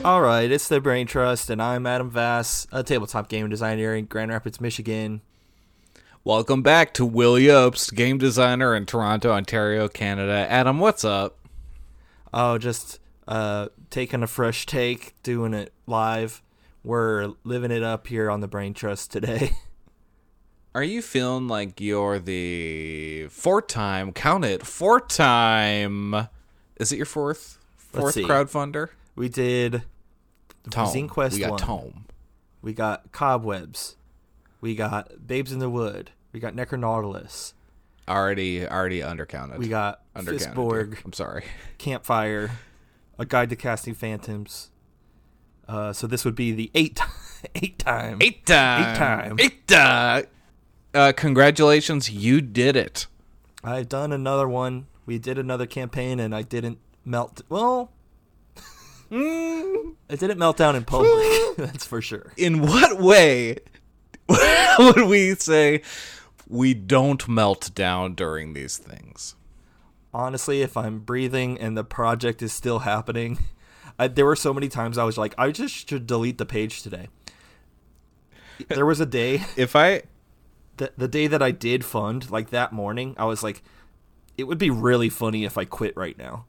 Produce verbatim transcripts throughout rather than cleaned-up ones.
All right, it's the Brain Trust, and I'm Adam Vass, a tabletop game designer in Grand Rapids, Michigan. Welcome back to Will Yobst, game designer in Toronto, Ontario, Canada. Adam, what's up? Oh, just uh, taking a fresh take, doing it live. We're living it up here on the Brain Trust today. Are you feeling like you're the fourth time, count it, fourth time, is it your fourth? Fourth crowdfunder? We did Tome. Zine Quest we got one. Tome. We got Cobwebs. We got Babes in the Wood. We got Necronautilus. Already, already undercounted. We got undercounted. Fistborg. I'm sorry. Campfire. A Guide to Casting Phantoms. Uh, so this would be the eight, eight time. Eight time. Eight time. Eight time. Uh, congratulations, you did it. I've done another one. We did another campaign, and I didn't melt. Well, mm, I didn't melt down in public. That's for sure. In what way would we say we don't melt down during these things? Honestly, if I'm breathing and the project is still happening, I, there were so many times I was like, I just should delete the page today. There was a day. If I. The, the day that I did fund, like that morning, I was like, it would be really funny if I quit right now.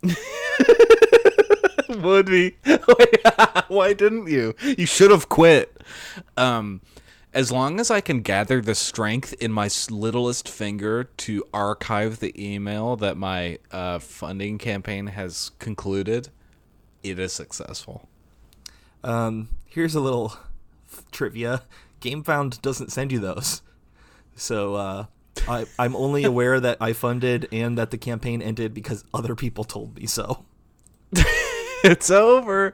Would be. Why didn't you? You should have quit. Um, as long as I can gather the strength in my littlest finger to archive the email that my uh, funding campaign has concluded, it is successful. Um, here's a little trivia. GameFound doesn't send you those. So uh, I, I'm only aware that I funded and that the campaign ended because other people told me so. It's over.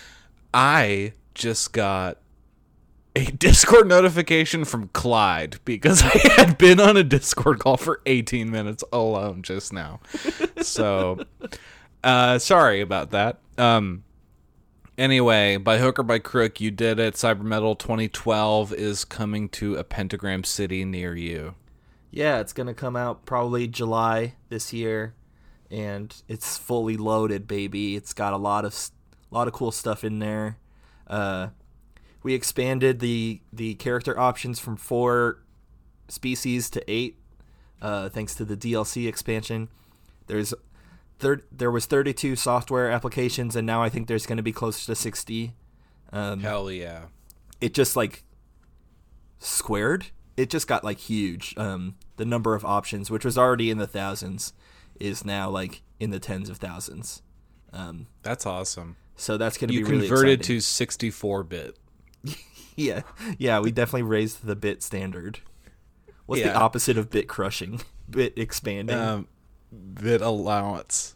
I just got a Discord notification from Clyde because I had been on a Discord call for eighteen minutes alone just now. So, uh, sorry about that. Um, anyway, by hook or by crook, you did it. Cybermetal twenty twelve is coming to a Pentagram City near you. Yeah, it's going to come out probably July this year, and it's fully loaded, baby. It's got a lot of a lot of cool stuff in there. Uh, we expanded the the character options from four species to eight, uh, thanks to the D L C expansion. There's There, there was thirty-two software applications, and now I think there's going to be close to sixty. Um, Hell yeah. It just, like, squared. It just got, like, huge. Um, the number of options, which was already in the thousands, is now, like, in the tens of thousands. Um, that's awesome. So that's going to be really exciting. You converted to sixty-four bit. yeah. Yeah, we definitely raised the bit standard. What's yeah. the opposite of bit crushing? Bit expanding? Um, bit allowance.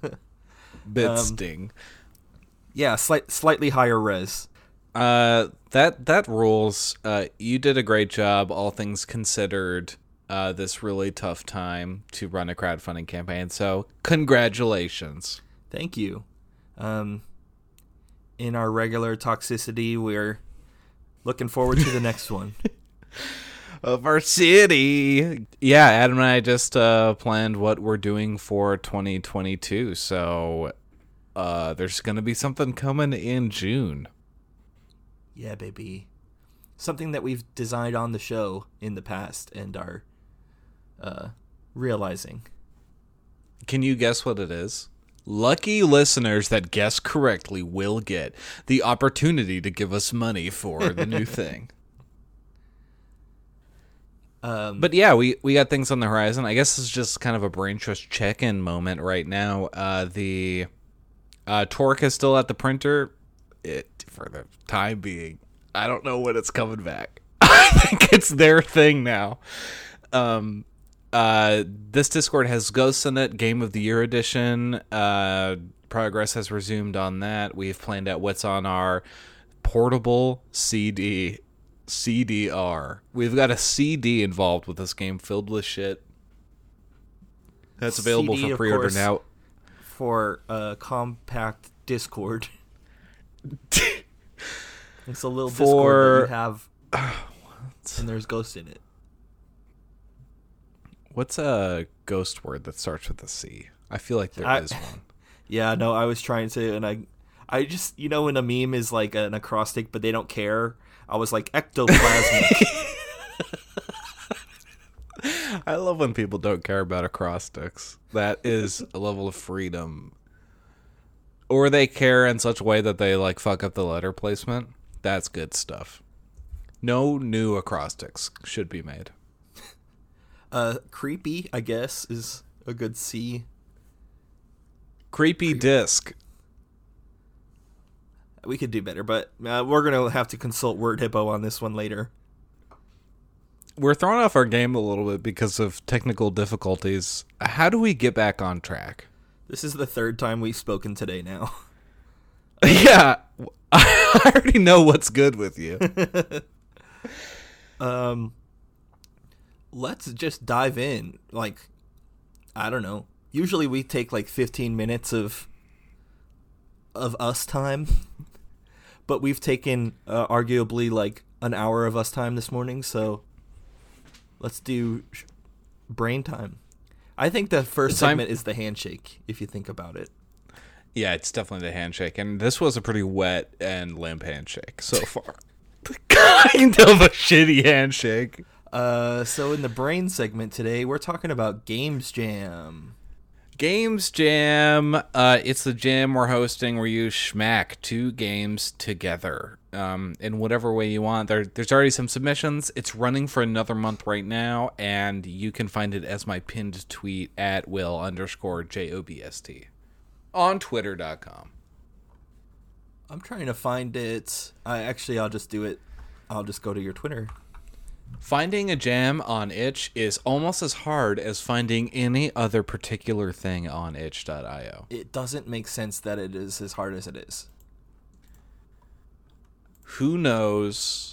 Bit um, sting. Yeah, slight, slightly higher res. Uh, that that rules. Uh, you did a great job, all things considered. Uh, this really tough time to run a crowdfunding campaign. So, congratulations. Thank you. Um, in our regular toxicity, we're looking forward to the next one. Of our city. Yeah, Adam and I just uh, planned what we're doing for twenty twenty-two. So uh, there's going to be something coming in June. Yeah, baby. Something that we've designed on the show in the past and are uh, realizing. Can you guess what it is? Lucky listeners that guess correctly will get the opportunity to give us money for the new thing. Um, but yeah, we, we got things on the horizon. I guess it's just kind of a Brain Trust check-in moment right now. Uh, the uh, Torque is still at the printer it, for the time being. I don't know when it's coming back. I think it's their thing now. Um, uh, this Discord has Ghosts in it, Game of the Year edition. Uh, progress has resumed on that. We've planned out what's on our portable C D C D R. We've got a C D involved with this game filled with shit. That's available C D, for pre-order course, now. For a compact Discord. It's a little for... Discord that you have, and there's ghosts in it. What's a ghost word that starts with a C? I feel like there I, is one. Yeah, no, I was trying to, and I I just, you know, when a meme is like an acrostic, but they don't care, I was like, ectoplasmic. I love when people don't care about acrostics. That is a level of freedom. Or they care in such a way that they like fuck up the letter placement. That's good stuff. No new acrostics should be made. Uh, creepy, I guess, is a good C. Creepy disc. We could do better, but uh, we're going to have to consult Word Hippo on this one later. We're throwing off our game a little bit because of technical difficulties. How do we get back on track? This is the third time we've spoken today now. Yeah, I already know what's good with you. um, let's just dive in. Like, I don't know. Usually we take like fifteen minutes of of us time, but we've taken uh, arguably like an hour of us time this morning. So let's do sh- brain time. I think the first Time- segment is the handshake, if you think about it. Yeah, it's definitely the handshake, and this was a pretty wet and limp handshake so far. Kind of a shitty handshake. Uh, so in the brain segment today, we're talking about Games Jam. Games Jam. Uh, it's the jam we're hosting where you schmack two games together um, in whatever way you want. There, there's already some submissions. It's running for another month right now, and you can find it as my pinned tweet at will underscore J O B S T on twitter dot com. I'm trying to find it. I actually, I'll just do it. I'll just go to your Twitter. Finding a jam on itch is almost as hard as finding any other particular thing on itch dot io. It doesn't make sense that it is as hard as it is. Who knows?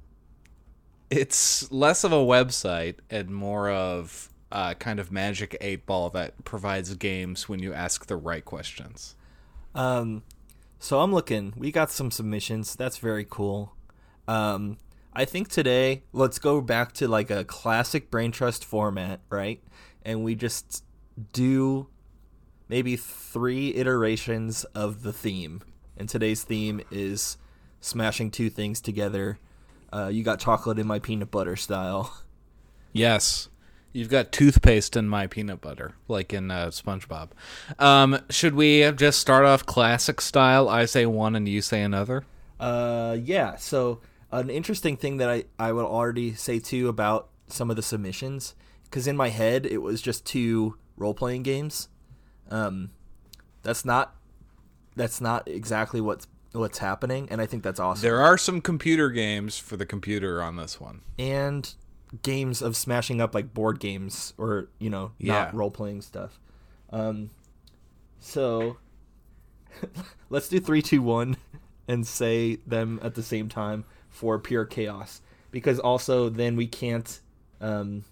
It's less of a website and more of uh, kind of magic eight ball that provides games when you ask the right questions. Um, so I'm looking. We got some submissions. That's very cool. Um, I think today, let's go back to like a classic Brain Trust format, right? And we just do maybe three iterations of the theme. And today's theme is smashing two things together. Uh, you got chocolate in my peanut butter style. Yes. You've got toothpaste in my peanut butter, like in uh, SpongeBob. Um, should we just start off classic style? I say one and you say another? Uh, yeah, so an interesting thing that I, I would already say, too, about some of the submissions, because in my head, it was just two role-playing games. Um, that's not that's not exactly what's, what's happening, and I think that's awesome. There are some computer games for the computer on this one. And games of smashing up, like, board games or, you know, Yeah. not role-playing stuff. Um, so, let's do three, two, one, and say them at the same time for pure chaos, because also then we can't um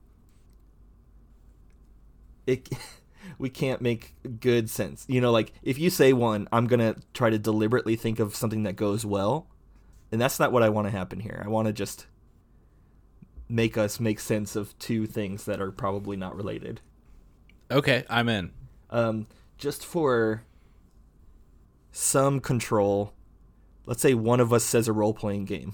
it we can't make good sense, you know, like if you say one, I'm gonna try to deliberately think of something that goes well, and that's not what I want to happen here. I want to just make us make sense of two things that are probably not related. Okay, I'm in. Um just for some control, let's say one of us says a role-playing game.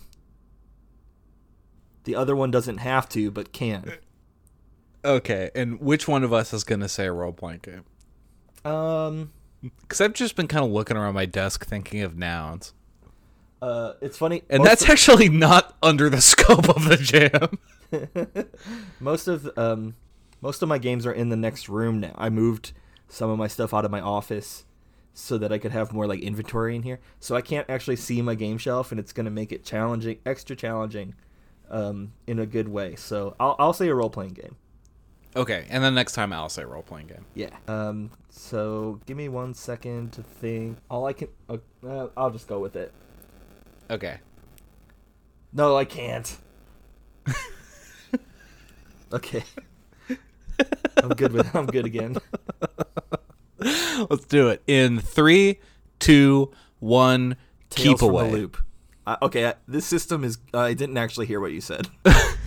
The other one doesn't have to, but can. Okay, and which one of us is going to say a role-playing game? Um, Because I've just been kind of looking around my desk thinking of nouns. uh, it's funny. And most that's of, actually not under the scope of the jam. most of um, most of my games are in the next room now. I moved some of my stuff out of my office so that I could have more like inventory in here. So I can't actually see my game shelf, and it's going to make it challenging, extra challenging, um, in a good way. So I'll I'll say a role-playing game. Okay, and then next time I'll say role-playing game. Yeah. Um. So give me one second to think. All I can. Uh, uh, I'll just go with it. Okay. No, I can't. Okay. I'm good with. I'm good again. Let's do it. In three, two, one, Tales keep from away. the loop. Uh, okay. I, this system is. Uh, I didn't actually hear what you said.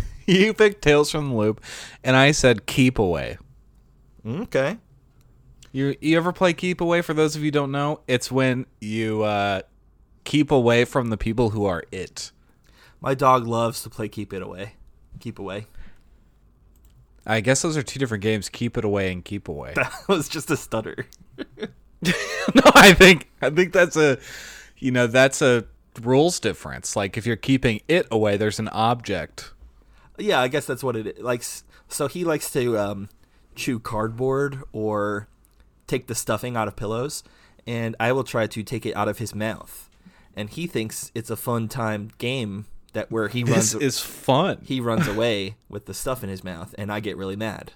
You picked Tales from the Loop, and I said keep away. Okay. You you ever play Keep Away? For those of you who don't know, it's when you uh, keep away from the people who are it. My dog loves to play Keep It Away. Keep Away. I guess those are two different games, Keep It Away and Keep Away. That was just a stutter. No, I think I think that's a you know, that's a rules difference. Like if you're keeping it away, there's an object. Yeah, I guess that's what it is. Like, so he likes to um, chew cardboard or take the stuffing out of pillows, and I will try to take it out of his mouth. And he thinks it's a fun time game that where he runs. This is fun. He runs away with the stuff in his mouth, and I get really mad.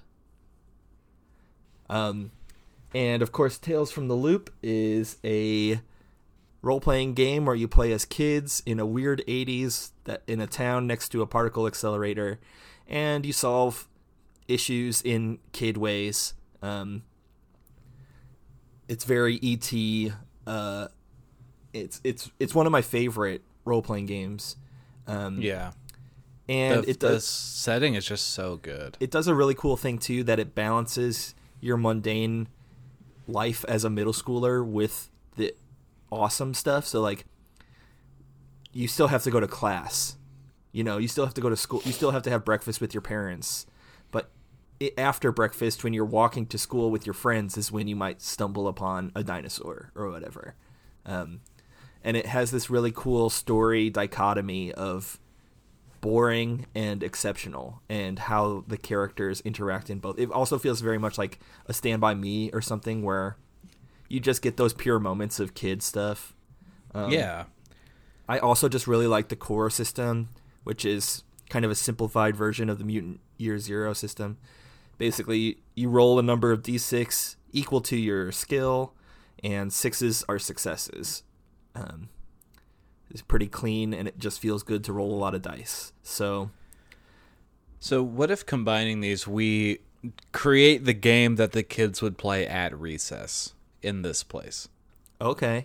Um, and of course, Tales from the Loop is a role-playing game where you play as kids in a weird eighties that in a town next to a particle accelerator, and you solve issues in kid ways. Um, it's very E T. Uh, it's it's it's one of my favorite role-playing games. Um, yeah, and the, it does. The setting is just so good. It does a really cool thing too, that it balances your mundane life as a middle schooler with the awesome stuff. So like, you still have to go to class, you know, you still have to go to school, you still have to have breakfast with your parents, but it, after breakfast, when you're walking to school with your friends, is when you might stumble upon a dinosaur or whatever. Um, and it has this really cool story dichotomy of boring and exceptional, and how the characters interact in both. It also feels very much like a Stand By Me or something, where you just get those pure moments of kid stuff. Um, yeah. I also just really like the core system, which is kind of a simplified version of the Mutant Year Zero system. Basically, you roll a number of d six equal to your skill, and sixes are successes. Um, it's pretty clean, and it just feels good to roll a lot of dice. So, so what if combining these, we create the game that the kids would play at recess in this place? Okay.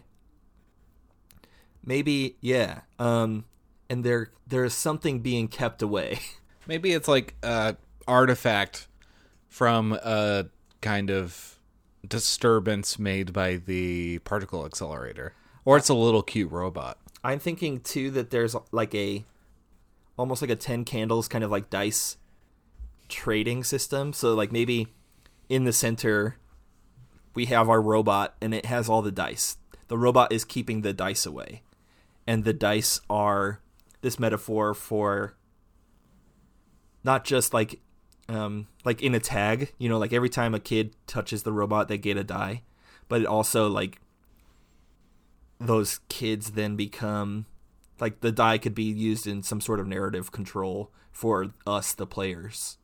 Maybe, yeah. Um, and there there is something being kept away. Maybe it's like a artifact from a kind of disturbance made by the particle accelerator. Or it's a little cute robot. I'm thinking, too, that there's like a, almost like a ten candles kind of like dice trading system. So like maybe in the center, we have our robot, and it has all the dice. The robot is keeping the dice away. And the dice are this metaphor for not just like um, like in a tag, you know, like every time a kid touches the robot, they get a die. But it also, like, those kids then become, like, the die could be used in some sort of narrative control for us, the players.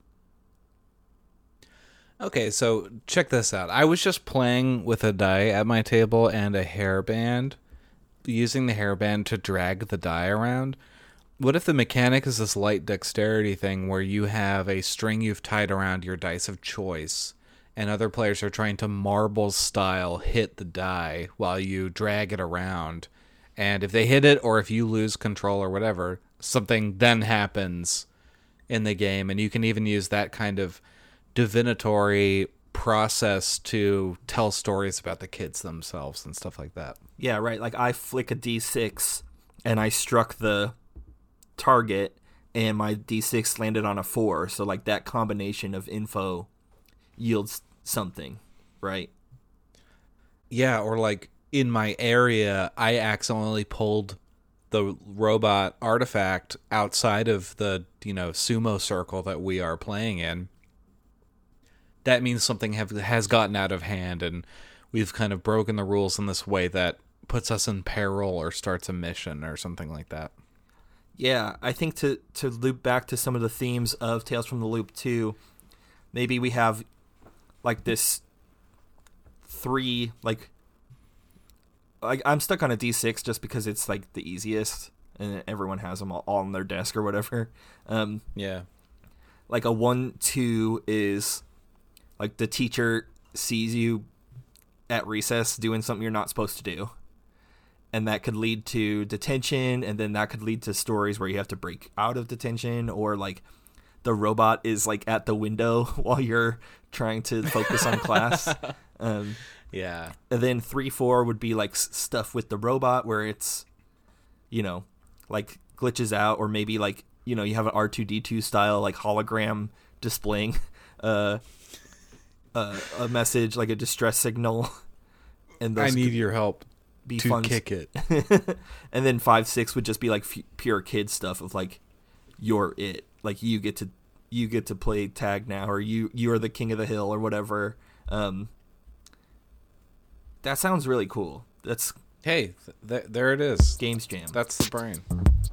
Okay, so check this out. I was just playing with a die at my table and a hairband, using the hairband to drag the die around. What if the mechanic is this light dexterity thing where you have a string you've tied around your dice of choice, and other players are trying to marble style hit the die while you drag it around, and if they hit it, or if you lose control or whatever, something then happens in the game, and you can even use that kind of divinatory process to tell stories about the kids themselves and stuff like that. Yeah, right. Like, I flick a d six, and I struck the target, and my d six landed on a four. So, like, that combination of info yields something, right? Yeah, or like in my area, I accidentally pulled the robot artifact outside of the, you know, sumo circle that we are playing in. That means something have, has gotten out of hand, and we've kind of broken the rules in this way that puts us in peril or starts a mission or something like that. Yeah, I think to, to loop back to some of the themes of Tales from the Loop too, maybe we have like this three, like, like I'm stuck on a d six just because it's like the easiest, and everyone has them all, all on their desk or whatever. Um, yeah. Like a one, two is like the teacher sees you at recess doing something you're not supposed to do. And that could lead to detention, and then that could lead to stories where you have to break out of detention, or like the robot is like at the window while you're trying to focus on class. um, Yeah. and then three, four would be like s- stuff with the robot where it's, you know, like glitches out, or maybe like, you know, you have an R two D two style like hologram displaying uh, uh, a message, like a distress signal. And I those need could your help be to fun. kick it. And then five, six would just be like f- pure kid stuff of like, you're it. Like you get to you get to play tag now, or you you are the king of the hill, or whatever. Um, that sounds really cool. That's Hey, th- th- there it is. Games Jam. That's the brain.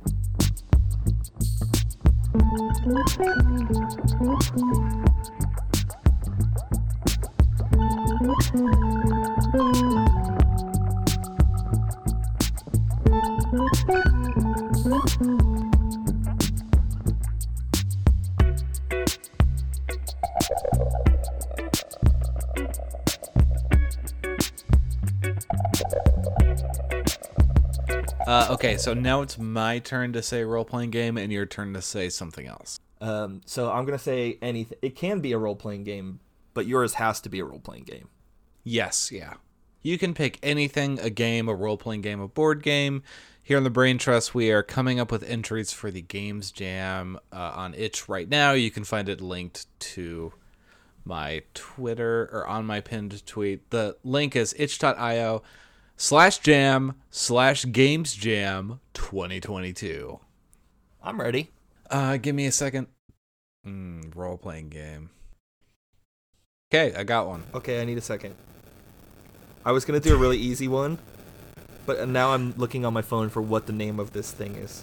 Uh, okay, so now it's my turn to say role-playing game, and your turn to say something else. Um, so I'm gonna say anything. It can be a role playing game, but yours has to be a role playing game. Yes, yeah. You can pick anything, a game, a role-playing game, a board game. Here on the Brain Trust, we are coming up with entries for the Games Jam uh, on itch right now. You can find it linked to my Twitter or on my pinned tweet. The link is itch.io slash jam slash games jam 2022. I'm ready. Uh, give me a second. Mm, role-playing game. Okay, I got one. Okay, I need a second. I was gonna do a really easy one, but now I'm looking on my phone for what the name of this thing is.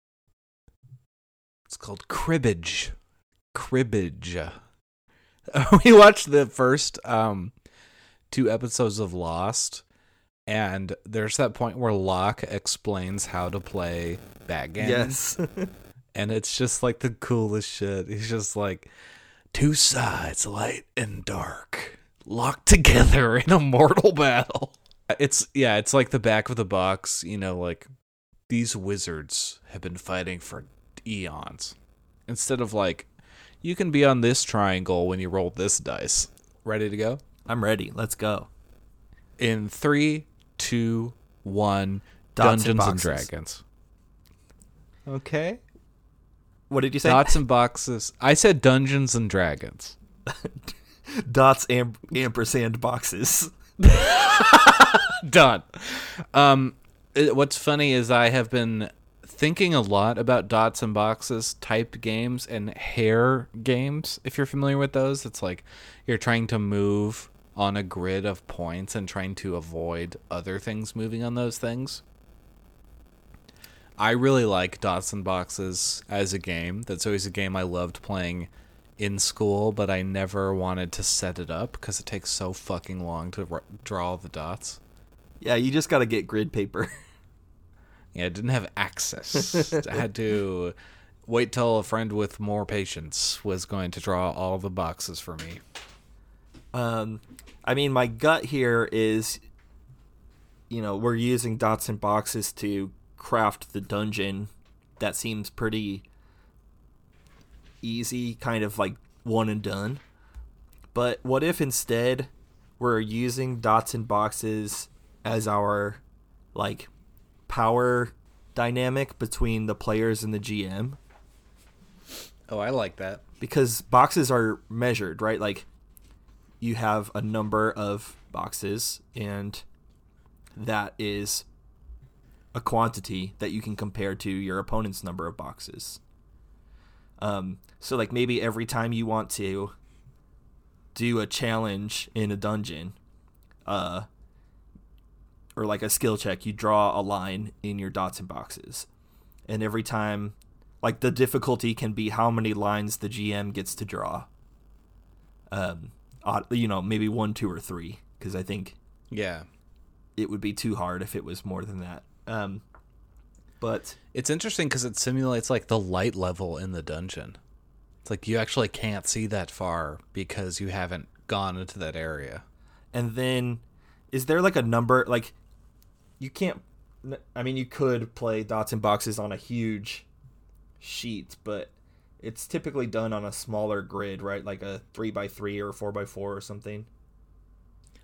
It's called Cribbage. Cribbage. We watched the first um, two episodes of Lost, and there's that point where Locke explains how to play backgammon. Yes. And it's just like the coolest shit. He's just like, two sides, light and dark, locked together in a mortal battle. It's, yeah, it's like the back of the box, you know, like, these wizards have been fighting for eons. Instead of like, you can be on this triangle when you roll this dice. Ready to go? I'm ready. Let's go. In three, two, one, Dots and Dungeons and boxes. Dragons. Okay. What did you say? Dots and boxes. I said Dungeons and Dragons. Dots and ampersand boxes. Done. Um, it, what's funny is I have been thinking a lot about dots and boxes type games and hair games. If you're familiar with those, it's like you're trying to move on a grid of points and trying to avoid other things moving on those things. I really like dots and boxes as a game. That's always a game I loved playing in school, but I never wanted to set it up because it takes so fucking long to r- draw all the dots. Yeah, you just gotta get grid paper. Yeah, I didn't have access. I had to wait till a friend with more patience was going to draw all the boxes for me. Um, I mean, my gut here is, you know, we're using dots and boxes to craft the dungeon. That seems pretty easy, kind of like one and done. But what if instead we're using dots and boxes as our, like, power dynamic between the players and the G M? Oh, I like that. Because boxes are measured, right? Like, you have a number of boxes, and that is a quantity that you can compare to your opponent's number of boxes. Um, so, like, maybe every time you want to do a challenge in a dungeon, uh, or like a skill check, you draw a line in your dots and boxes. And every time, like, the difficulty can be how many lines the G M gets to draw. Um, you know, maybe one, two, or three, because I think Yeah. it would be too hard if it was more than that. Um, but It's interesting because it simulates like the light level in the dungeon. It's like you actually can't see that far because you haven't gone into that area. and then is there like a number, like, you can't, I mean, you could play dots and boxes on a huge sheet, but it's typically done on a smaller grid, right? Like a three by three or four by four or something.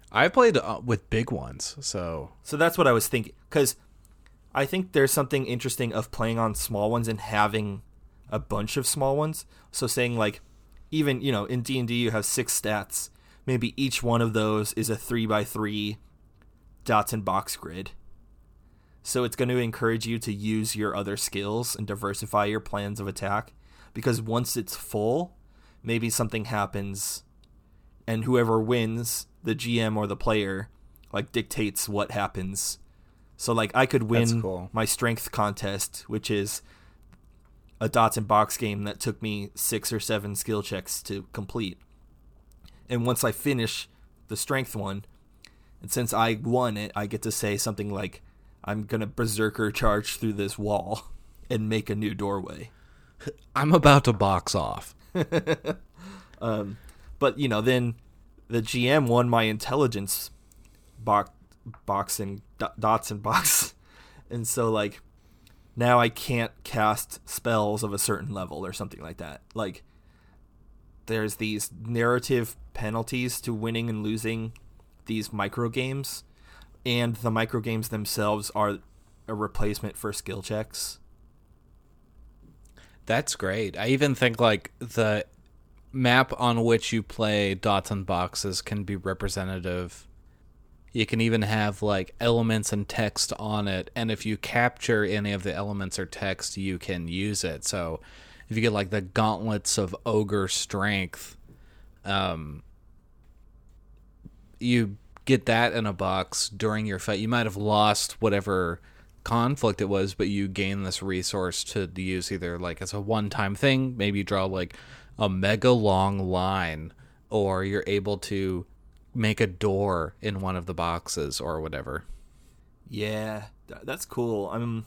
I played uh, with big ones, so So that's what I was thinking, because I think there's something interesting of playing on small ones and having a bunch of small ones. So saying like, even, you know, in D and D you have six stats. Maybe each one of those is a three by three dots and box grid. So it's going to encourage you to use your other skills and diversify your plans of attack. Because once it's full, maybe something happens and whoever wins, the G M or the player, like dictates what happens. So like I could win cool. my strength contest, which is a dots and box game that took me six or seven skill checks to complete. And once I finish the strength one, and since I won it, I get to say something like, I'm going to berserker charge through this wall and make a new doorway. I'm about to box off. um, but, you know, then the G M won my intelligence box, boxing, dots and box. And so, like, now I can't cast spells of a certain level or something like that. Like, there's these narrative penalties to winning and losing these micro games, and the micro games themselves are a replacement for skill checks. That's great. I even think like the map on which you play dots and boxes can be representative. You can even have like elements and text on it, and if you capture any of the elements or text, you can use it. So if you get like the gauntlets of ogre strength, um, you get that in a box during your fight. You might have lost whatever conflict it was, but you gain this resource to use either like as a one-time thing. Maybe you draw like a mega long line, or you're able to make a door in one of the boxes or whatever. Yeah, that's cool. I'm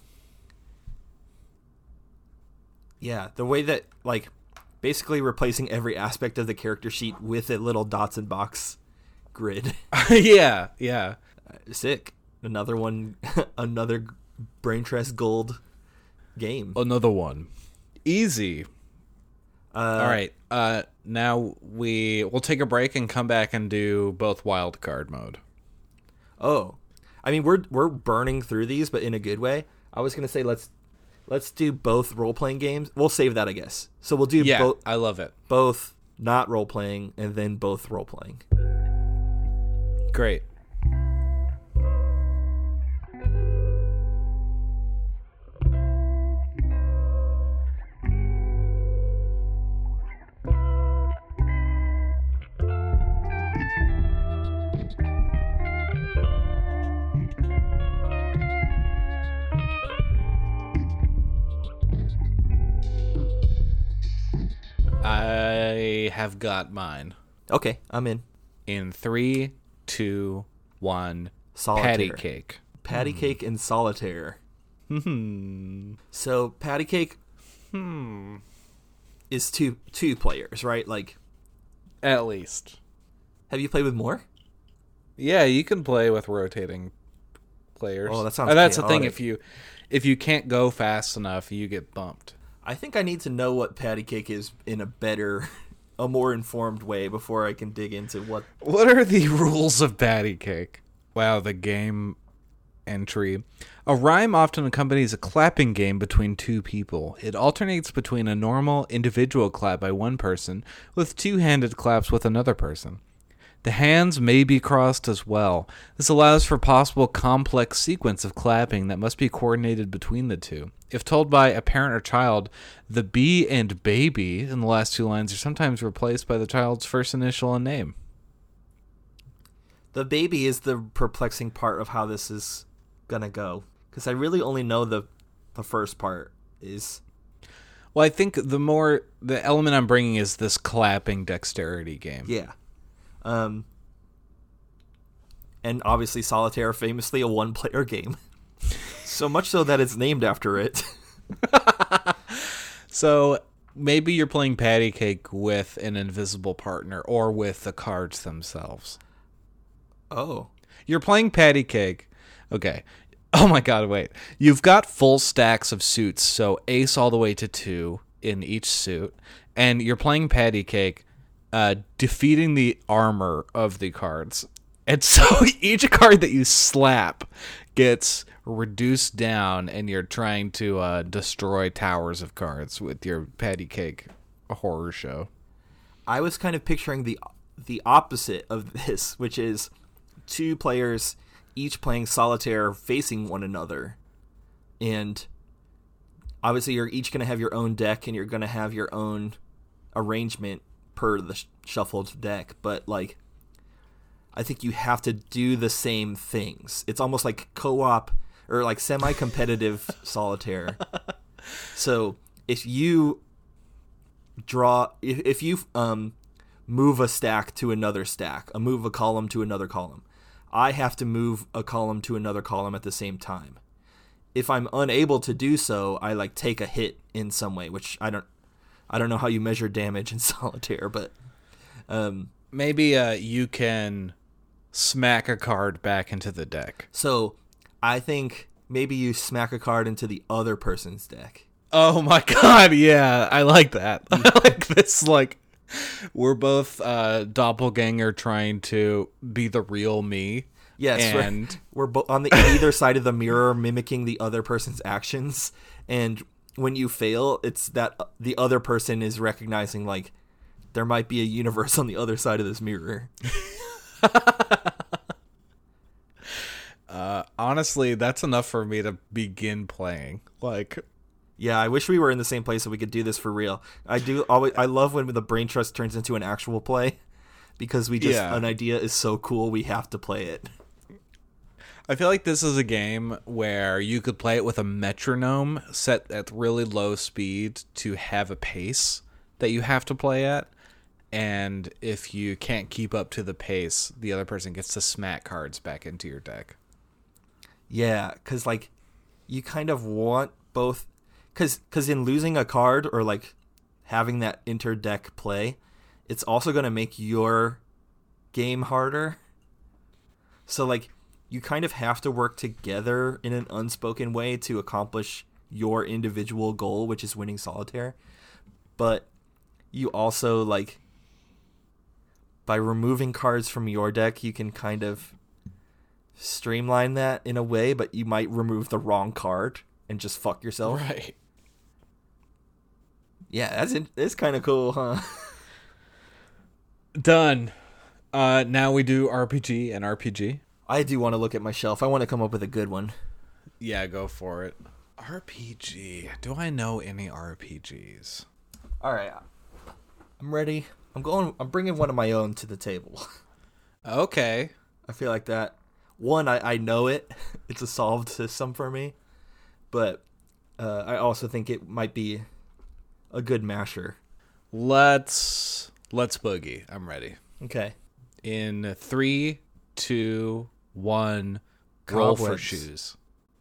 Yeah, the way that, like, basically replacing every aspect of the character sheet with a little dots and box grid. yeah, yeah. Uh, sick. Another one, another Brain Trust Gold game. Another one. Easy. Uh, All right. Uh, now we we'll take a break and come back and do both wild card mode. Oh, I mean we're we're burning through these, but in a good way. I was gonna say let's let's do both role playing games. We'll save that, I guess. So we'll do Yeah, both. I love it. Both not role playing, and then both role playing. Great. I have got mine. Okay, I'm in. In three, two, one. Solitaire. Patty cake. Patty cake and solitaire. Hmm. So patty cake Hmm. is two two players, right? Like, At least. have you played with more? Yeah, you can play with rotating players. Oh, that sounds And that's the thing. chaotic. If you if you can't go fast enough, you get bumped. I think I need to know what patty cake is in a better, a more informed way before I can dig into what. What are the rules of patty cake? Wow, the game entry. A rhyme often accompanies a clapping game between two people. It alternates between a normal individual clap by one person with two-handed claps with another person. The hands may be crossed as well. This allows for possible complex sequence of clapping that must be coordinated between the two. If told by a parent or child, the B and baby in the last two lines are sometimes replaced by the child's first initial and name. The baby is the perplexing part of how this is gonna go, because I really only know the the first part is. Well, I think the more the element I'm bringing is this clapping dexterity game. Yeah. Um, and obviously Solitaire, famously a one-player game. So much so that it's named after it. So maybe you're playing patty cake with an invisible partner or with the cards themselves. Oh. You're playing patty cake. Okay. Oh my god, wait. You've got full stacks of suits, so ace all the way to two in each suit, and you're playing patty cake, uh, defeating the armor of the cards. And so each card that you slap gets reduced down, and you're trying to uh, destroy towers of cards with your patty cake horror show. I was kind of picturing the the opposite of this, which is two players each playing solitaire facing one another. And obviously you're each going to have your own deck, and you're going to have your own arrangement per the sh- shuffled deck. But, like, I think you have to do the same things. It's almost like co-op or, like, semi-competitive solitaire. So if you draw... If, if you um, move a stack to another stack, a move a column to another column, I have to move a column to another column at the same time. If I'm unable to do so, I like take a hit in some way, which I don't I don't know how you measure damage in solitaire, but um, maybe uh, you can smack a card back into the deck. So I think maybe you smack a card into the other person's deck. Oh my god, yeah, I like that. I like this, like, we're both uh, doppelganger trying to be the real me. Yes, and we're, we're bo- on the either side of the mirror mimicking the other person's actions, and when you fail, it's that the other person is recognizing, like, there might be a universe on the other side of this mirror. uh, honestly, that's enough for me to begin playing. Like... Yeah, I wish we were in the same place so we could do this for real. I do always. I love when the brain trust turns into an actual play, because we just yeah. an idea is so cool we have to play it. I feel like this is a game where you could play it with a metronome set at really low speed to have a pace that you have to play at, and if you can't keep up to the pace, the other person gets to smack cards back into your deck. Yeah, because, like, you kind of want both. Because cause in losing a card or, like, having that inter-deck play, it's also going to make your game harder. So, like, you kind of have to work together in an unspoken way to accomplish your individual goal, which is winning solitaire. But you also, like, by removing cards from your deck, you can kind of streamline that in a way, but you might remove the wrong card and just fuck yourself. Right. Yeah, that's it. It's kind of cool, huh? Done. Uh, now we do R P G and R P G. I do want to look at my shelf. I want to come up with a good one. Yeah, go for it. R P G. Do I know any R P Gs? All right. I'm ready. I'm going. I'm bringing one of my own to the table. Okay. I feel like that. One, I, I know it. It's a solved system for me. But uh, I also think it might be a good masher. Let's let's boogie. I'm ready. Okay. In three, two, one, roll for Cobwebs. shoes.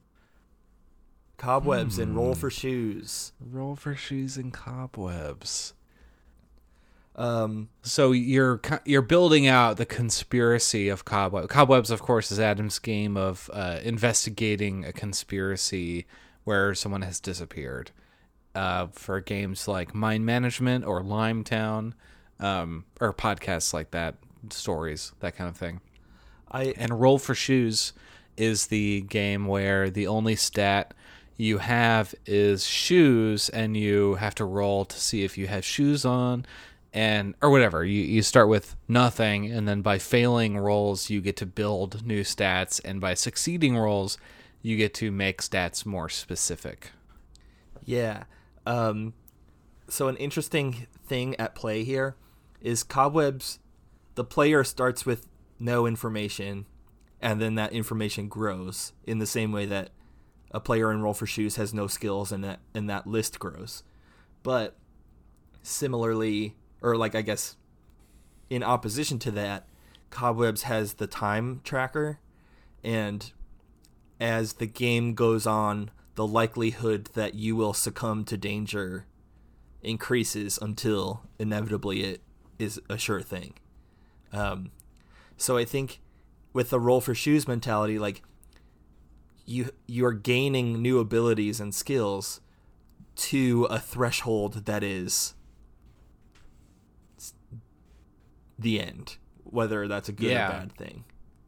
Cobwebs Hmm. and roll for shoes. Roll for shoes and cobwebs. Um, So you're co- you're building out the conspiracy of Cobwebs. Cobwebs, of course, is Adam's game of uh, investigating a conspiracy where someone has disappeared. Uh, for games like Mind Management or Limetown, um, or podcasts like that, stories, that kind of thing. I And Roll for Shoes is the game where the only stat you have is shoes, and you have to roll to see if you have shoes on, and or whatever. You you start with nothing, and then by failing rolls, you get to build new stats, and by succeeding rolls, you get to make stats more specific. Yeah. Um, so an interesting thing at play here is Cobwebs, the player starts with no information, and then that information grows in the same way that a player in Roll for Shoes has no skills, and that and that list grows. But similarly, or like I guess in opposition to that, Cobwebs has the time tracker, and as the game goes on, the likelihood that you will succumb to danger increases until inevitably it is a sure thing. Um, so I think with the Roll for Shoes mentality, like you you're gaining new abilities and skills to a threshold that is the end, whether that's a good Yeah. or bad thing.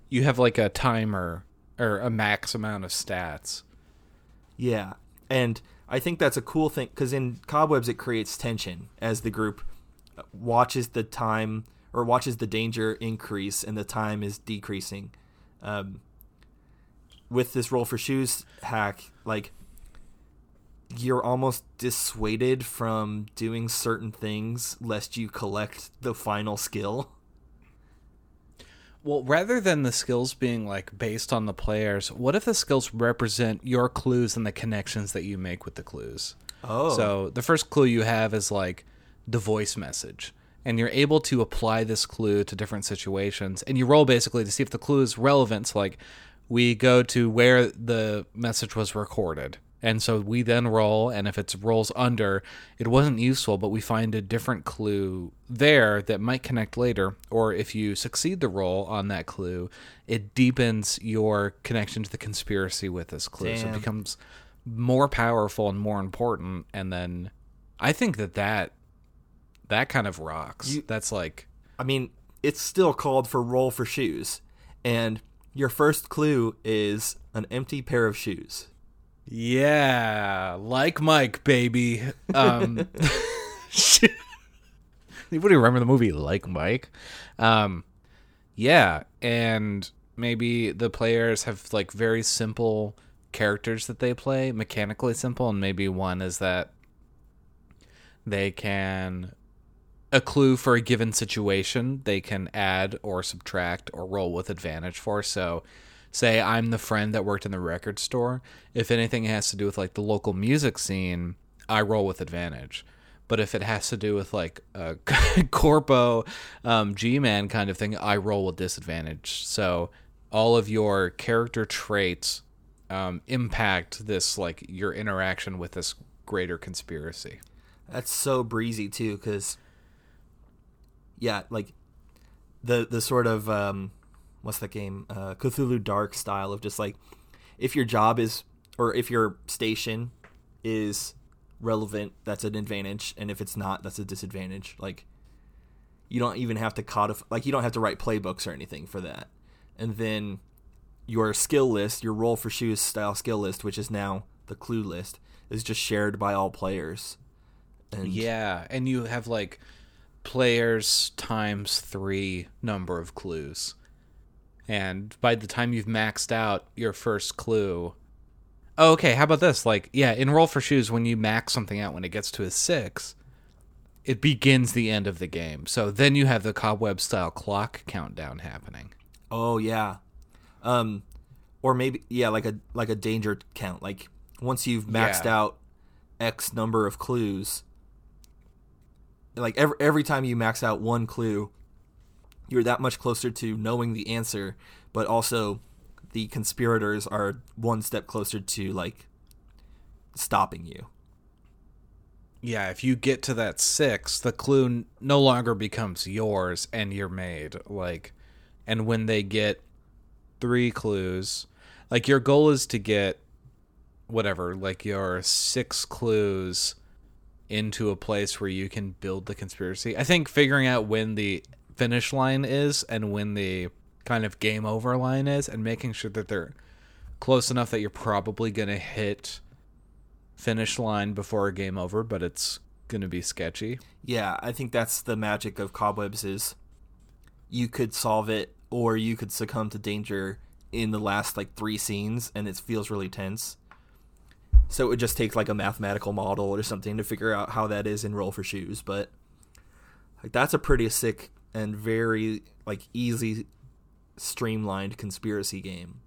you have like a timer or a max amount of stats. Yeah, and I think that's a cool thing, because in Cobwebs it creates tension as the group watches the time or watches the danger increase and the time is decreasing. Um, with this Roll for Shoes hack, like, you're almost dissuaded from doing certain things lest you collect the final skill. Well, rather than the skills being like based on the players, what if the skills represent your clues and the connections that you make with the clues? Oh. So the first clue you have is like the voice message, and you're able to apply this clue to different situations, and you roll basically to see if the clue is relevant. So like we go to where the message was recorded. And so we then roll, and if it rolls under, it wasn't useful, but we find a different clue there that might connect later. Or if you succeed the roll on that clue, it deepens your connection to the conspiracy with this clue. Damn. So it becomes more powerful and more important. And then I think that that, that kind of rocks. You, That's like... I mean, it's still called for Roll for Shoes. And your first clue is an empty pair of shoes. Yeah, like Mike, baby. Um, anybody remember the movie Like Mike? Um, yeah, and maybe the players have like very simple characters that they play, mechanically simple, and maybe one is that they can a clue for a given situation they can add or subtract or roll with advantage for. So say I'm the friend that worked in the record store. If anything has to do with like the local music scene, I roll with advantage. But if it has to do with like a corpo um, G-man kind of thing, I roll with disadvantage. So all of your character traits um, impact this, like your interaction with this greater conspiracy. That's so breezy too, because yeah, like the the sort of um, what's that game? Uh, Cthulhu Dark style of just like, if your job is, or if your station is relevant, that's an advantage, and if it's not, that's a disadvantage. Like, you don't even have to codify, like you don't have to write playbooks or anything for that. And then your skill list, your Roll for Shoes style skill list, which is now the clue list, is just shared by all players. And yeah, and you have like players times three number of clues. And by the time you've maxed out your first clue... Oh, okay, how about this? Like, yeah, in Roll for Shoes, when you max something out, when it gets to a six, it begins the end of the game. So then you have the Cobweb-style clock countdown happening. Oh, yeah. Um, or maybe, yeah, like a like a danger count. Like, once you've maxed Yeah. out X number of clues, like every, every time you max out one clue, you're that much closer to knowing the answer, but also the conspirators are one step closer to, like, stopping you. Yeah, if you get to that six, the clue n- no longer becomes yours and you're made. Like, and when they get three clues, like your goal is to get whatever, like your six clues into a place where you can build the conspiracy. I think figuring out when the finish line is and when the kind of game over line is, and making sure that they're close enough that you're probably going to hit finish line before a game over, but it's going to be sketchy. Yeah, I think that's the magic of Cobwebs, is you could solve it or you could succumb to danger in the last like three scenes, and it feels really tense. So it would just take like a mathematical model or something to figure out how that is in Roll for Shoes, but like that's a pretty sick and very like easy streamlined conspiracy game.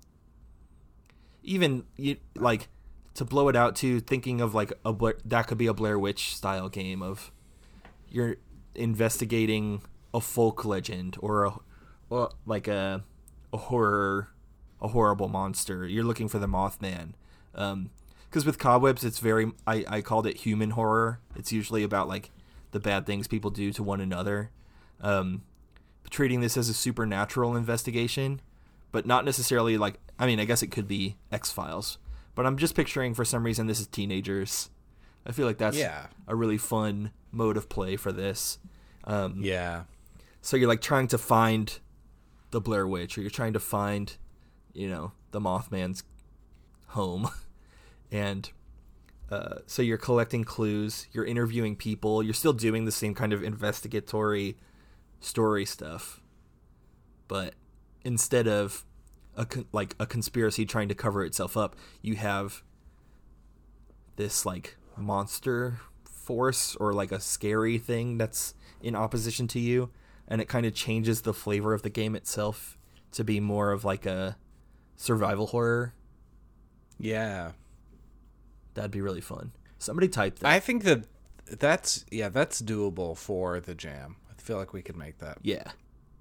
Even you like to blow it out too, thinking of like a Bla- that could be a Blair Witch style game of you're investigating a folk legend or a or like a a horror a horrible monster. You're looking for the Mothman. Um because with Cobwebs it's very I, I called it human horror. It's usually about like the bad things people do to one another. Um treating this as a supernatural investigation, but not necessarily like, I mean, I guess it could be X-Files, but I'm just picturing for some reason this is teenagers. I feel like that's Yeah. a really fun mode of play for this. Um, Yeah. so you're like trying to find the Blair Witch, or you're trying to find, you know, the Mothman's home. And uh, so you're collecting clues, you're interviewing people, you're still doing the same kind of investigatory story stuff. But instead of a con- like a conspiracy trying to cover itself up, you have this like monster force or like a scary thing that's in opposition to you, and it kind of changes the flavor of the game itself to be more of like a survival horror. Yeah. That'd be really fun. Somebody type that. I think that that's, yeah, that's doable for the jam. I feel like we could make that. Yeah.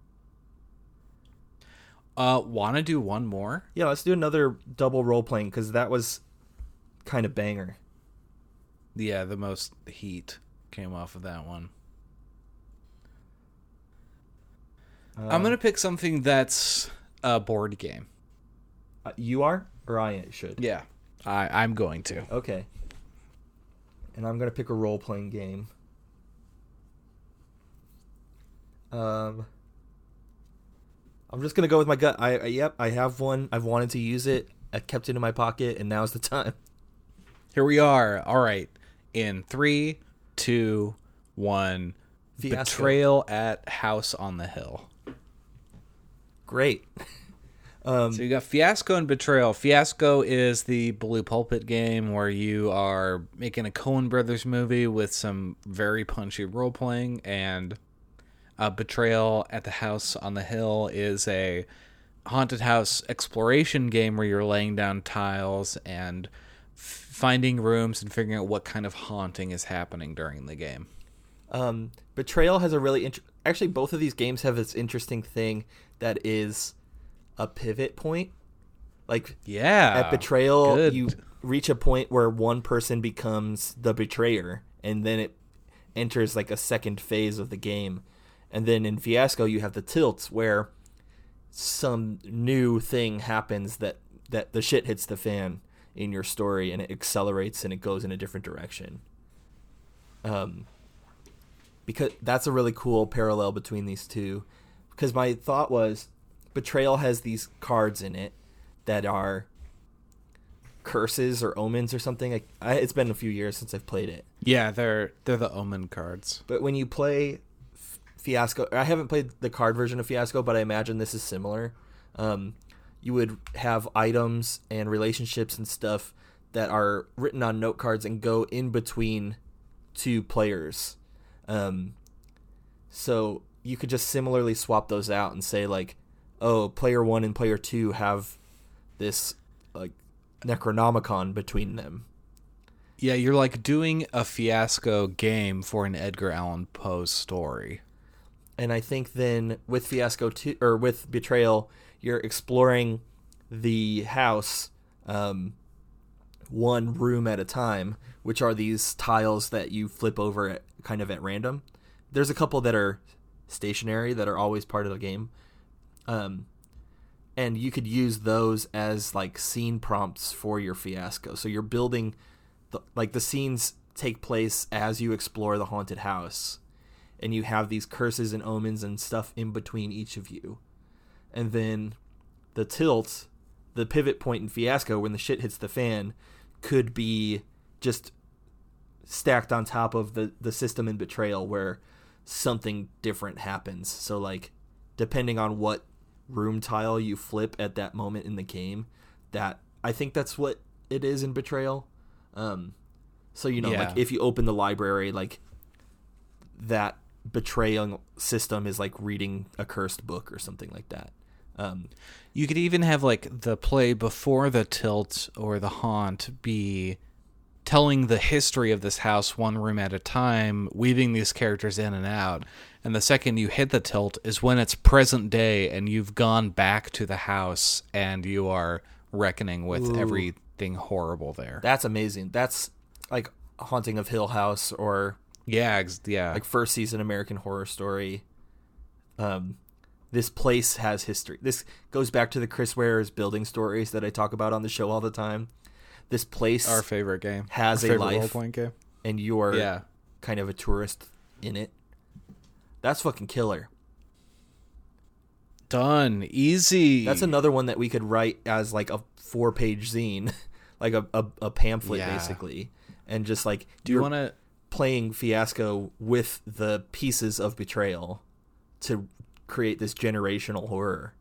Uh, want to do one more? Yeah, let's do another double role playing, because that was kind of banger. Yeah, the most heat came off of that one. Uh, I'm going to pick something that's a board game. Uh, you are? Or I should? Yeah, I, I'm going to. Okay. And I'm going to pick a role playing game. Um... I'm just going to go with my gut. I, I Yep, I have one. I've wanted to use it. I kept it in my pocket, and now's the time. Here we are. All right. In three, two, one. Fiasco. Betrayal at House on the Hill. Great. um, so you got Fiasco and Betrayal. Fiasco is the Blue Pulpit game where you are making a Coen Brothers movie with some very punchy role-playing, and... Uh, Betrayal at the House on the Hill is a haunted house exploration game where you're laying down tiles and f- finding rooms and figuring out what kind of haunting is happening during the game. Um, Betrayal has a really... Int- Actually, both of these games have this interesting thing that is a pivot point. Like, yeah, at Betrayal, good. you reach a point where one person becomes the betrayer, and then it enters like a second phase of the game. And then in Fiasco, you have the tilts where some new thing happens that, that the shit hits the fan in your story, and it accelerates and it goes in a different direction. Um, because that's a really cool parallel between these two. Because my thought was, Betrayal has these cards in it that are curses or omens or something. I, I, it's been a few years since I've played it. Yeah, they're they're the omen cards. But when you play Fiasco, I haven't played the card version of Fiasco, but I imagine this is similar. Um, you would have items and relationships and stuff that are written on note cards and go in between two players. Um, so you could just similarly swap those out and say like, oh, player one and player two have this like Necronomicon between them. Yeah, you're like doing a Fiasco game for an Edgar Allan Poe story. And I think then with Fiasco two, or with Betrayal, you're exploring the house um, one room at a time, which are these tiles that you flip over at, kind of at random. There's a couple that are stationary that are always part of the game. Um, and you could use those as like scene prompts for your Fiasco. So you're building, the, like the scenes take place as you explore the haunted house. And you have these curses and omens and stuff in between each of you. And then the tilt, the pivot point in Fiasco, when the shit hits the fan, could be just stacked on top of the, the system in Betrayal where something different happens. So, like, depending on what room tile you flip at that moment in the game, that I think that's what it is in Betrayal. Um, so, you know, yeah. like, if you open the library, like, that betrayal system is like reading a cursed book or something like that. Um, you could even have like the play before the tilt or the haunt be telling the history of this house one room at a time, weaving these characters in and out. And the second you hit the tilt is when it's present day and you've gone back to the house and you are reckoning with Ooh. everything horrible there. That's amazing. That's like Haunting of Hill House or Yeah, yeah. like first season American Horror Story. Um, this place has history. This goes back to the Chris Ware's building stories that I talk about on the show all the time. This place, our favorite game, has Our a life, role-playing game. And you are yeah. kind of a tourist in it. That's fucking killer. Done. Easy. That's another one that we could write as like a four-page zine, like a, a, a pamphlet, Yeah. basically. And just like, Do you want to... playing Fiasco with the pieces of Betrayal to create this generational horror.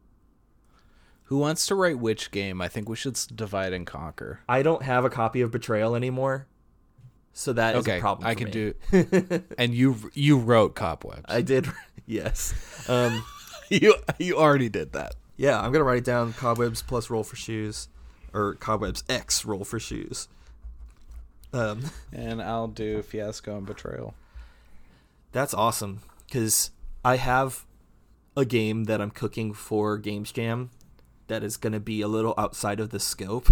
Who wants to write which game? I think we should divide and conquer. I don't have a copy of Betrayal anymore, so that is Okay, a problem I for can me. do. And you you wrote Cobwebs. I did, yes. Um, you you already did that. yeah, I'm gonna write it down. Cobwebs plus Roll for Shoes, or Cobwebs X Roll for Shoes. Um, And I'll do Fiasco and Betrayal. that's awesome because I have a game that I'm cooking for Games Jam that is going to be a little outside of the scope.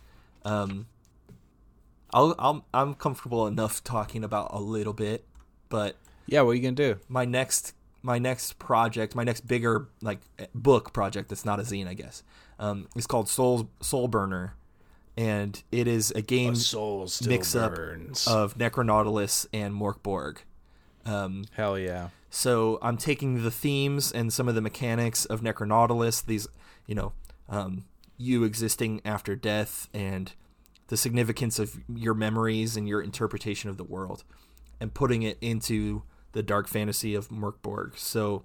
Um, I'll, I'll, I'm comfortable enough talking about a little bit, but Yeah, what are you gonna do? my next my next project, my next bigger like book project that's not a zine, I guess, um, is called Soul Soul Burner, and it is a game soul still mix up burns. of Necronautilus and Morkborg. Um, Hell yeah. So I'm taking the themes and some of the mechanics of Necronautilus, these, you know, um, you existing after death and the significance of your memories and your interpretation of the world, and putting it into the dark fantasy of Morkborg. So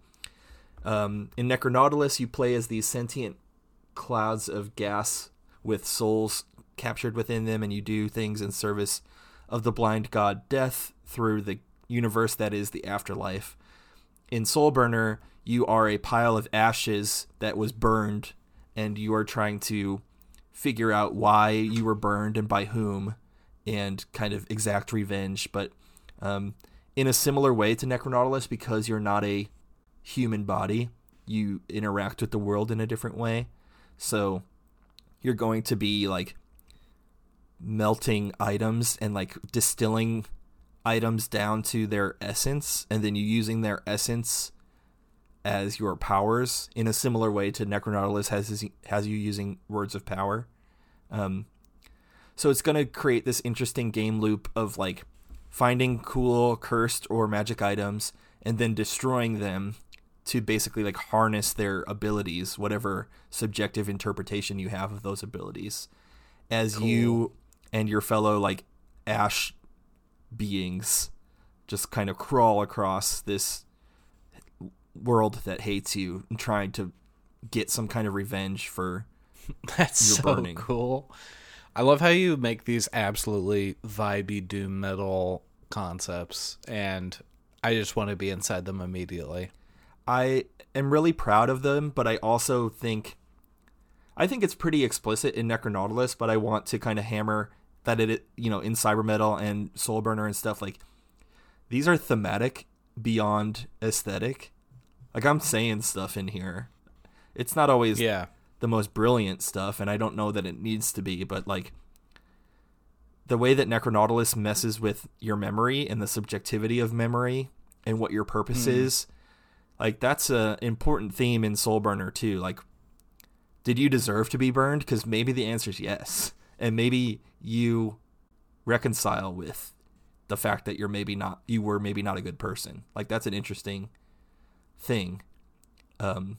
um, in Necronautilus, you play as these sentient clouds of gas with souls captured within them, and you do things in service of the blind god Death through the universe that is the afterlife. In Soulburner, you are a pile of ashes that was burned, and you are trying to figure out why you were burned and by whom, and kind of exact revenge. But um, in a similar way to Necronautilus, because you're not a human body, you interact with the world in a different way. So you're going to be like melting items and like distilling items down to their essence, and then you using their essence as your powers in a similar way to Necronautilus has has you using words of power. Um, so it's going to create this interesting game loop of like finding cool cursed or magic items and then destroying them to basically like harness their abilities, whatever subjective interpretation you have of those abilities, as Cool. you and your fellow like ash beings just kind of crawl across this world that hates you and trying to get some kind of revenge for That's your so burning. cool. I love how you make these absolutely vibey doom metal concepts, and I just want to be inside them immediately. I am really proud of them, but I also think I think it's pretty explicit in Necronautilus, but I want to kind of hammer that it, you know, in Cybermetal and Soulburner and stuff, like these are thematic beyond aesthetic. Like I'm saying stuff in here. It's not always Yeah. the most brilliant stuff, and I don't know that it needs to be, but like the way that Necronautilus messes with your memory and the subjectivity of memory and what your purpose Mm. is, like that's a important theme in Soulburner too. Like, did you deserve to be burned? Because maybe the answer is yes, and maybe you reconcile with the fact that you're maybe not you were maybe not a good person. Like that's an interesting thing. Um,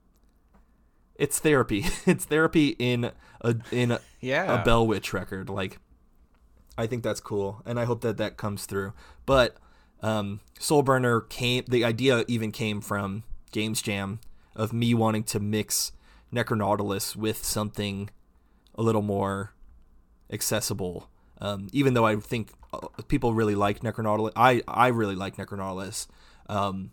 it's therapy. It's therapy in a in a, Yeah. a Bell Witch record. Like, I think that's cool, and I hope that that comes through. But um, Soulburner came. The idea even came from Games Jam of me wanting to mix Necronautilus with something a little more accessible. Um, even though I think uh, people really like Necronautilus, I I really like Necronautilus. Um,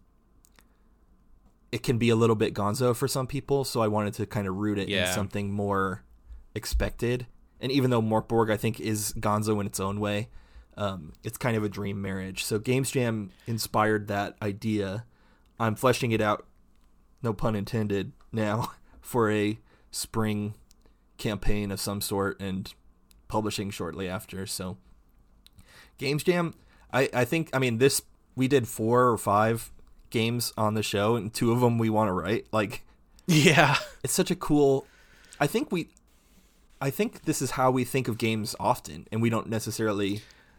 it can be a little bit gonzo for some people, so I wanted to kind of root it Yeah. in something more expected. And even though Morkborg, I think, is gonzo in its own way, um, it's kind of a dream marriage. So Games Jam inspired that idea. I'm fleshing it out, no pun intended, now for a spring campaign of some sort and publishing shortly after. So Games Jam, I, I think, I mean, this, we did four or five games on the show, and two of them we want to write. Like, Yeah. it's such a cool, I think we, I think this is how we think of games often, and we don't necessarily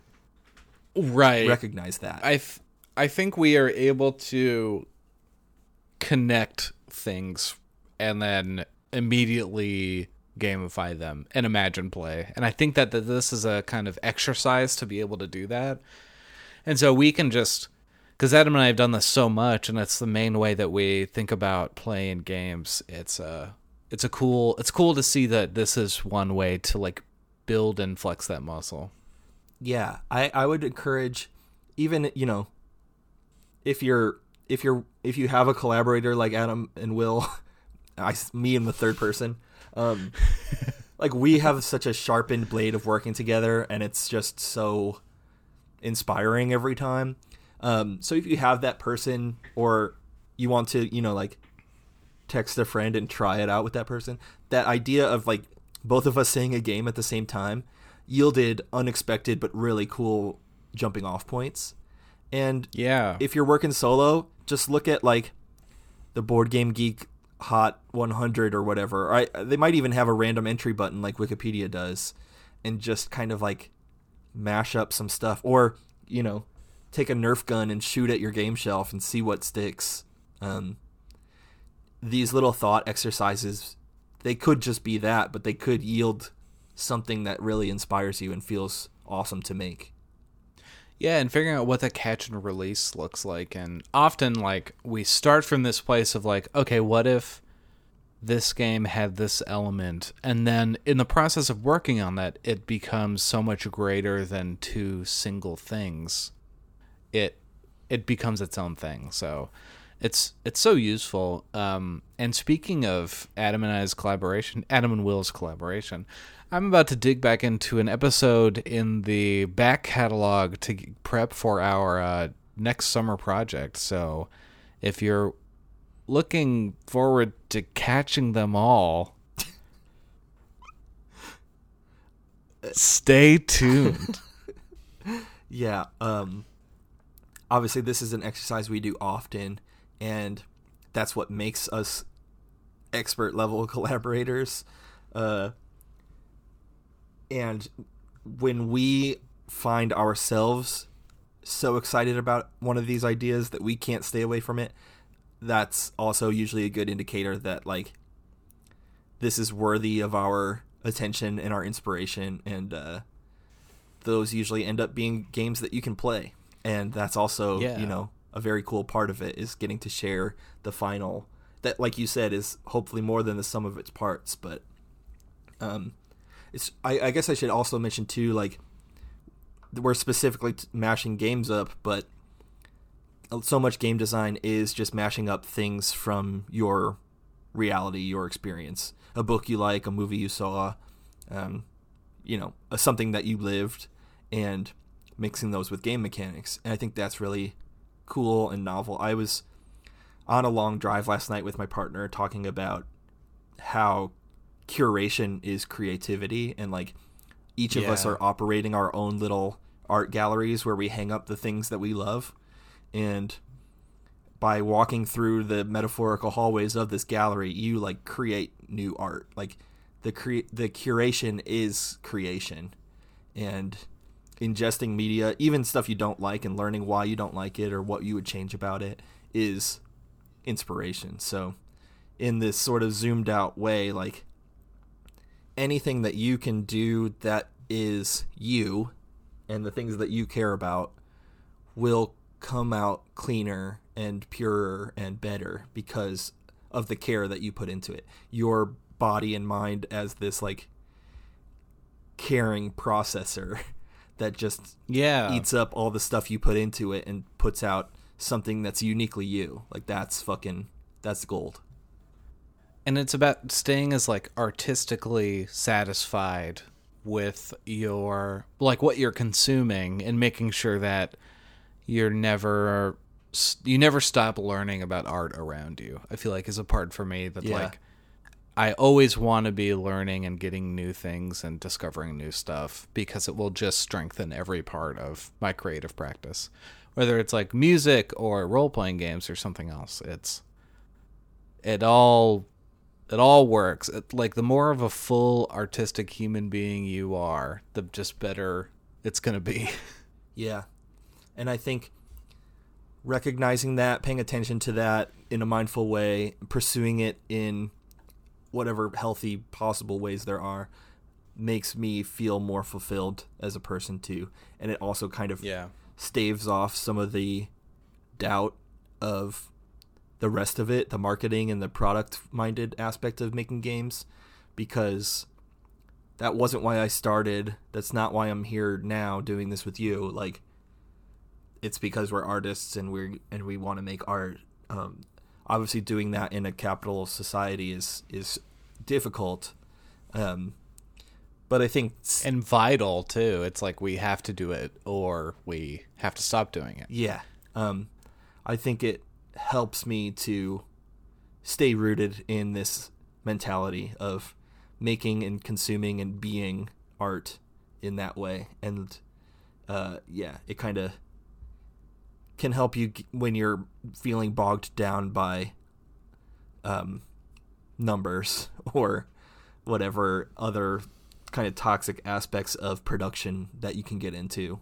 Right. recognize that. I th- I think we are able to connect things and then immediately gamify them and imagine play. And I think that, that this is a kind of exercise to be able to do that. And so we can just, because Adam and I have done this so much, and it's the main way that we think about playing games. It's a, it's a cool, it's cool to see that this is one way to like build and flex that muscle. Yeah, I, I would encourage, even, you know, if you're if you're if you have a collaborator like Adam and Will, I me and the third person, um, like we have such a sharpened blade of working together, and it's just so inspiring every time. Um, so if you have that person, or you want to, you know, like text a friend and try it out with that person, that idea of like both of us saying a game at the same time yielded unexpected but really cool jumping off points. And yeah, if you're working solo, just look at like the Board Game Geek Hot one hundred or whatever. I, they might even have a random entry button like Wikipedia does, and just kind of like mash up some stuff, or, you know, take a Nerf gun and shoot at your game shelf and see what sticks. Um, these little thought exercises, they could just be that, but they could yield something that really inspires you and feels awesome to make. Yeah, and figuring out what the catch and release looks like. And often, like, we start from this place of like, okay, what if this game had this element? And then in the process of working on that, it becomes so much greater than two single things. It it becomes its own thing. So it's it's so useful. Um, and speaking of Adam and I's collaboration, Adam and Will's collaboration, I'm about to dig back into an episode in the back catalog to prep for our uh, next summer project. So if you're looking forward to catching them all, stay tuned. Yeah. Um, obviously, this is an exercise we do often, and that's what makes us expert level collaborators. Uh, and when we find ourselves so excited about one of these ideas that we can't stay away from it, that's also usually a good indicator that like this is worthy of our attention and our inspiration, and uh, those usually end up being games that you can play. And that's also, yeah. you know, a very cool part of it is getting to share the final that, like you said, is hopefully more than the sum of its parts. But um, it's I, I guess I should also mention too, like, we're specifically t- mashing games up, but so much game design is just mashing up things from your reality, your experience, a book you like, a movie you saw, um, you know, a, something that you lived, and mixing those with game mechanics. And I think that's really cool and novel. I was on a long drive last night with my partner talking about how curation is creativity, and like each of yeah. us are operating our own little art galleries where we hang up the things that we love. And by walking through the metaphorical hallways of this gallery, you like create new art. Like the cre- the curation is creation, and ingesting media, even stuff you don't like, and learning why you don't like it or what you would change about it, is inspiration. So in this sort of zoomed out way, like anything that you can do that is you and the things that you care about will come out cleaner and purer and better because of the care that you put into it. Your body and mind as this like caring processor that just yeah. eats up all the stuff you put into it and puts out something that's uniquely you. Like that's fucking, that's gold. And it's about staying as like artistically satisfied with your, like what you're consuming, and making sure that you're never, you never stop learning about art around you. I feel like is a part for me that Yeah. like, I always want to be learning and getting new things and discovering new stuff, because it will just strengthen every part of my creative practice, whether it's like music or role-playing games or something else. It's, it all, it all works. It, like the more of a full artistic human being you are, the just better it's going to be. Yeah. And I think recognizing that, paying attention to that in a mindful way, pursuing it in whatever healthy possible ways there are, makes me feel more fulfilled as a person too. And it also kind of Yeah. staves off some of the doubt of the rest of it, the marketing and the product minded aspect of making games, because that wasn't why I started. That's not why I'm here now doing this with you. Like, it's because we're artists and we're and we want to make art. Um, obviously, doing that in a capitalist society is is difficult. Um, but I think And vital too. It's like we have to do it or we have to stop doing it. yeah, um, I think it helps me to stay rooted in this mentality of making and consuming and being art in that way. And uh, yeah, it kind of can help you g- when you're feeling bogged down by um, numbers or whatever other kind of toxic aspects of production that you can get into.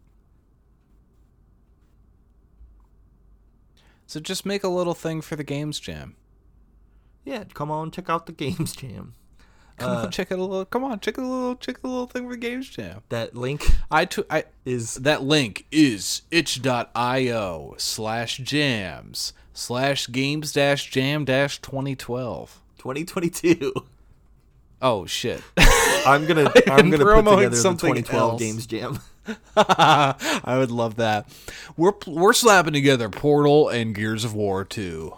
So just make a little thing for the Games Jam. Yeah, come on, check out the Games Jam. Come Uh, on, check out a little. Come on, check a little. Check a little thing for the Games Jam. That link I t- I is that link is itch.io slash jams slash games dash jam dash twenty twelve. twenty twenty-two. Oh shit! I'm gonna I'm gonna put promoting together the something twenty twelve else. Games Jam. I would love that. We're we're slapping together Portal and Gears of War two.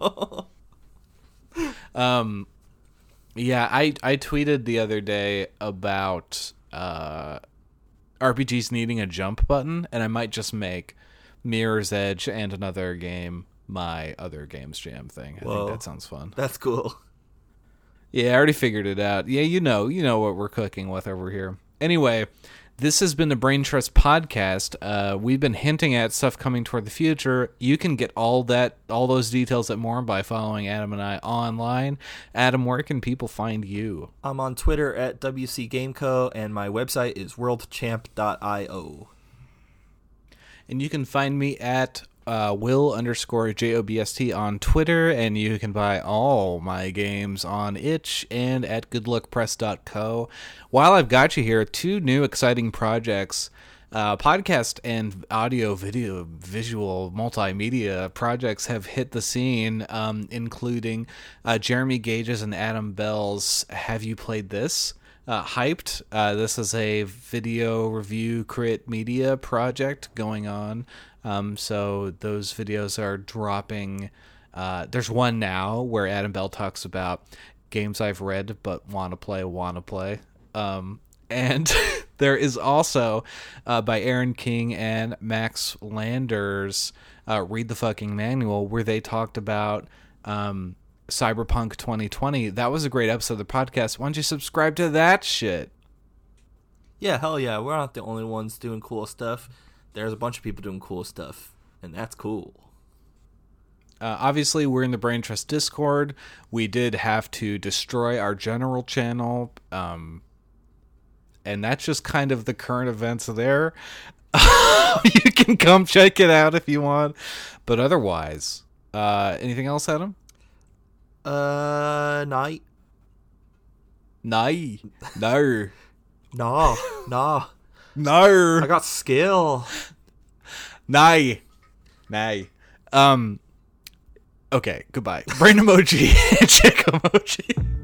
um, yeah, I I tweeted the other day about uh, R P Gs needing a jump button, and I might just make Mirror's Edge and another game my other Games Jam thing. I Whoa. think that sounds fun. That's cool. Yeah, I already figured it out. Yeah, you know, you know what we're cooking with over here. Anyway, this has been the Brain Trust podcast. Uh, we've been hinting at stuff coming toward the future. You can get all that, all those details and more by following Adam and I online. Adam, where can people find you? I'm on Twitter at W C Gameco, and my website is world champ dot io. And you can find me at uh, Will underscore J O B S T on Twitter, and you can buy all my games on itch and at good luck press dot co. While I've got you here, two new exciting projects, uh, podcast and audio, video, visual, multimedia projects have hit the scene, um, including uh, Jeremy Gage's and Adam Bell's Have You Played This? Uh, Hyped. Uh, this is a video review crit media project going on. Um, so those videos are dropping. Uh, there's one now where Adam Bell talks about games I've read but want to play, want to play. Um, and there is also uh, by Aaron King and Max Landers, uh, Read the Fucking Manual, where they talked about um, Cyberpunk twenty twenty. That was a great episode of the podcast. Why don't you subscribe to that shit? Yeah, hell yeah. We're not the only ones doing cool stuff. There's a bunch of people doing cool stuff, and that's cool. Uh, obviously, we're in the Brain Trust Discord. We did have to destroy our general channel, um, and that's just kind of the current events there. You can come check it out if you want. But otherwise, uh, anything else, Adam? Uh, night. No. No. Nah, nah. No. I got skill. Nay. Nay. Um, okay, goodbye. Brain emoji. Check emoji.